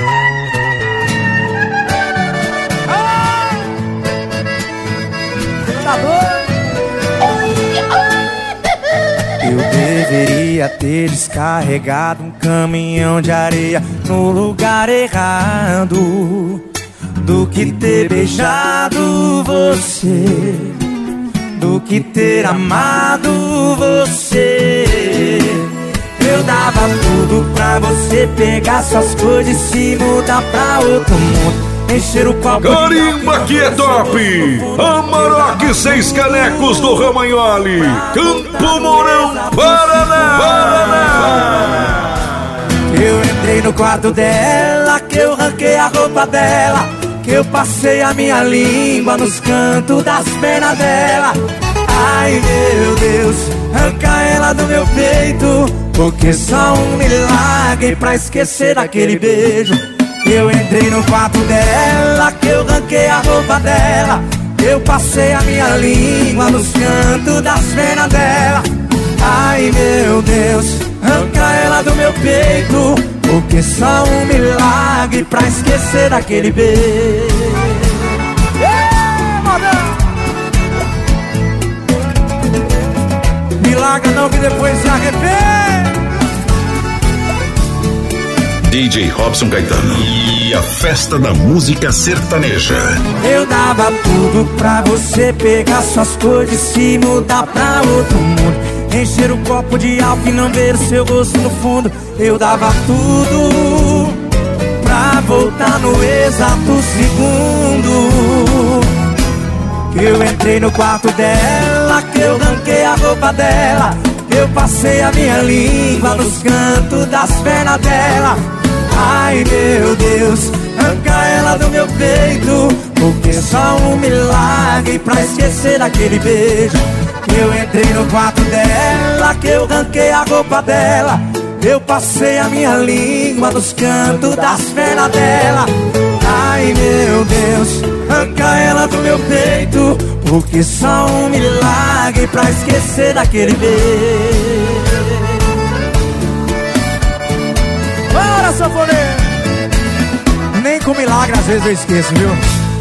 Tá doido? Eu deveria ter descarregado um caminhão de areia no lugar errado, do que ter beijado você, do que ter amado você. Eu dava tudo pra você pegar suas coisas e se mudar pra outro mundo, encher o copo. Carimba que é top! Amarok 6 canecos do Romagnoli, Campo Mourão, Paraná. Eu entrei no quarto dela, que eu arranquei a roupa dela, que eu passei a minha língua nos cantos das pernas dela. Ai meu Deus, arranca ela do meu peito, porque só um milagre pra esquecer daquele beijo. Eu entrei no quarto dela, que eu arranquei a roupa dela, que eu passei a minha língua nos cantos das pernas dela. Ai meu Deus, arranca ela do meu peito, porque só um milagre pra esquecer daquele beijo. Milagre não, que depois se arrepende. DJ Robson Caetano e a festa da música sertaneja. Eu dava tudo pra você pegar suas coisas e se mudar pra outro mundo, encher o copo de álcool e não ver seu rosto no fundo. Eu dava tudo pra voltar no exato segundo que eu entrei no quarto dela, que eu arranquei a roupa dela, que eu passei a minha língua nos cantos das pernas dela. Ai meu Deus, arranca ela do meu peito, porque só um milagre pra esquecer daquele beijo. Que eu entrei no quarto dela, que eu arranquei a roupa dela, eu passei a minha língua nos cantos das pernas dela. Ai meu Deus, arranca ela do meu peito, porque só um milagre pra esquecer daquele beijo. Bora, sanfoneiro! Nem com milagre às vezes eu esqueço, viu?